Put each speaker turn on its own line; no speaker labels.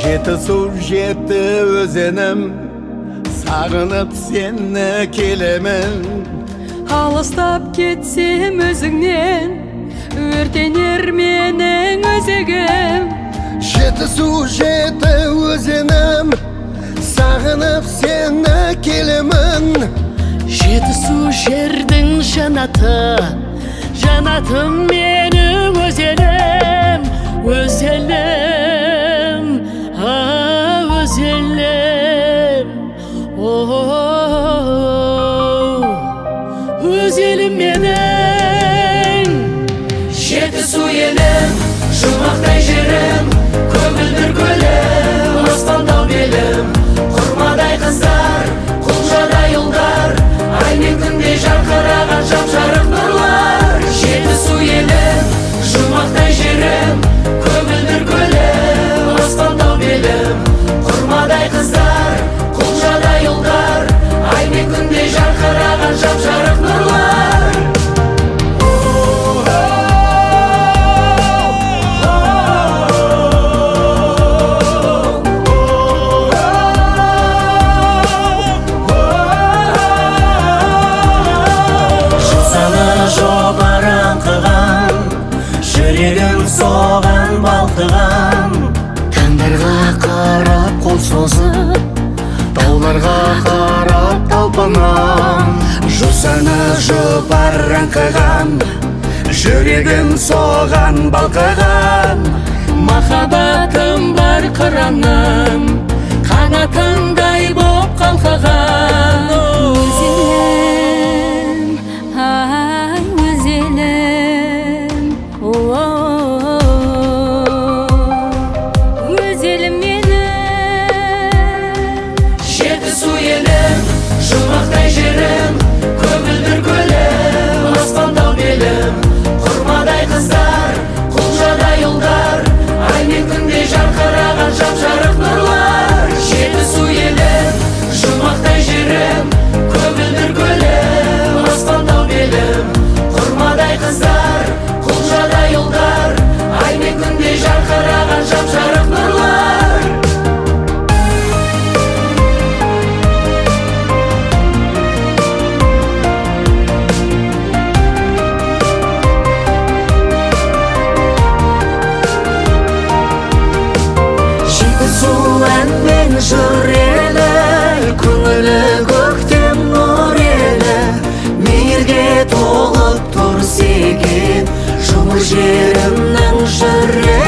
Жеті су жетті өзенім, сағынып сені келемін.
Алыстап кетсем өзіңнен, өртенер менің өзегім.
Жеті су жетті өзенім, сағынып сені келемін.
Жеті су жердің жанаты, жанатым менің өзенім. Өзелім, өзелім, өзелім менің. Жеті су елім, жұмақтай жерім, көгілдір көлім, аспандау белім. Құрмадай қыздар, құлжадай ұлдар, ай мен күндей жарқыраған жап-жарық нұрлар. Жеті су елім, жұмақтай жерім, көгілдір көлім, аспандау белім. Құрмадай қыздар, құлжадай ұлдар, ай мен күндей жарқыраған жап-жарық нұрлар.
Жүрегім соған балқыған, таңдарға қарап қол созып, тауларға қарап талпынам. Жусаны жұпар аңқыған, жүрегім соған балқыған.
Махаббатым бар қыраным, қанатындай боп қалқыған. Өзелім, ай өзелім, өзелім менің.
Жеті су елім, жұмақтай жерім, көгілдір көлім, аспандау белім. Құрмадай қыздар, құлжадай ұлдар, ай мен күндей жарқыраған жап-жарық нұрлар. Жеті су елім, жұмақтай жерім, көгілдір көлім, аспандау белім. Құрмадай қыздар, құлжадай ұлдар, ай мен күндей жарқыраған жап-жарық нұрлар. Жеті су әнмен жүрелі, көңілі көктем нұрелі. мейірге толып тұр секен, жұмыр жерімнің жүрегі.